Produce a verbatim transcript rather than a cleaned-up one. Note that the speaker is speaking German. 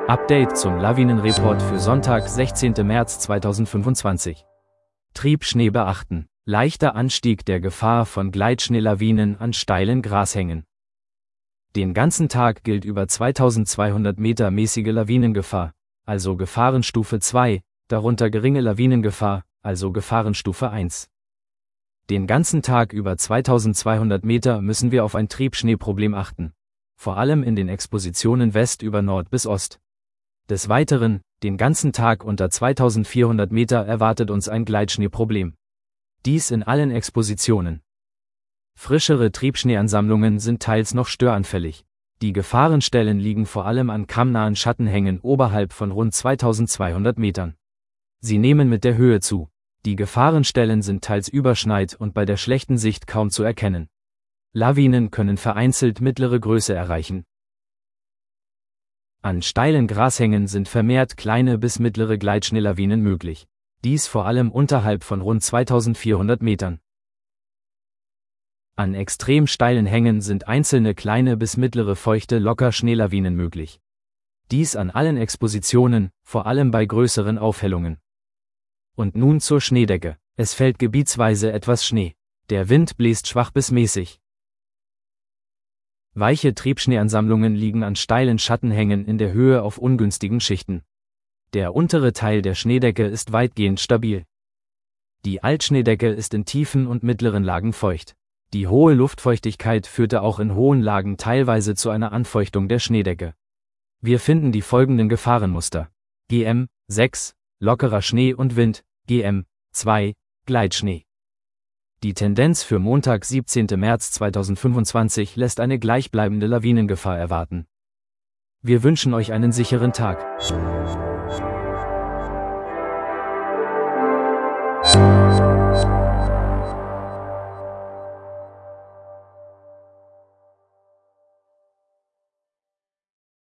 Update zum Lawinenreport für Sonntag, sechzehnten März zweitausendfünfundzwanzig. Triebschnee beachten. Leichter Anstieg der Gefahr von Gleitschneelawinen an steilen Grashängen. Den ganzen Tag gilt über zweitausendzweihundert Meter mäßige Lawinengefahr, also Gefahrenstufe zwei, darunter geringe Lawinengefahr, also Gefahrenstufe eins. Den ganzen Tag über zweitausendzweihundert Meter müssen wir auf ein Triebschneeproblem achten, vor allem in den Expositionen West über Nord bis Ost. Des Weiteren, den ganzen Tag unter zweitausendvierhundert Meter erwartet uns ein Gleitschneeproblem. Dies in allen Expositionen. Frischere Triebschneeansammlungen sind teils noch störanfällig. Die Gefahrenstellen liegen vor allem an kammnahen Schattenhängen oberhalb von rund zweitausendzweihundert Metern. Sie nehmen mit der Höhe zu. Die Gefahrenstellen sind teils überschneit und bei der schlechten Sicht kaum zu erkennen. Lawinen können vereinzelt mittlere Größe erreichen. An steilen Grashängen sind vermehrt kleine bis mittlere Gleitschneelawinen möglich. Dies vor allem unterhalb von rund zweitausendvierhundert Metern. An extrem steilen Hängen sind einzelne kleine bis mittlere feuchte Locker-Schneelawinen möglich. Dies an allen Expositionen, vor allem bei größeren Aufhellungen. Und nun zur Schneedecke. Es fällt gebietsweise etwas Schnee. Der Wind bläst schwach bis mäßig. Weiche Triebschneeansammlungen liegen an steilen Schattenhängen in der Höhe auf ungünstigen Schichten. Der untere Teil der Schneedecke ist weitgehend stabil. Die Altschneedecke ist in tiefen und mittleren Lagen feucht. Die hohe Luftfeuchtigkeit führte auch in hohen Lagen teilweise zu einer Anfeuchtung der Schneedecke. Wir finden die folgenden Gefahrenmuster: G M sechs, lockerer Schnee und Wind, G M zwei, Gleitschnee. Die Tendenz für Montag, siebzehnten März zweitausendfünfundzwanzig lässt eine gleichbleibende Lawinengefahr erwarten. Wir wünschen euch einen sicheren Tag.